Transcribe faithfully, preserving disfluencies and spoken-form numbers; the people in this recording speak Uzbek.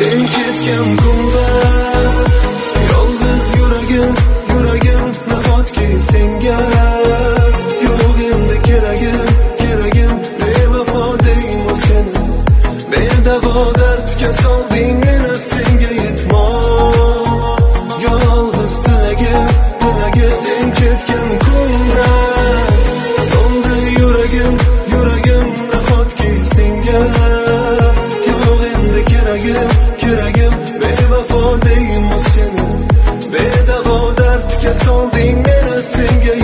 Sen ketgan kunda yolg'iz yuragim, yuragim nahotki senga yo'q endi keragim, keragim bevafo deyman seni. Bedavo dardga solding meni, senga yetmon yolg'iz tilagim, tilagim. Sen ketgan kunda soldi yuragim, yuragim nahotki senga yo'q endi keragim, keragim bevafo deyman seni. Bedavo dardga solding meni, senga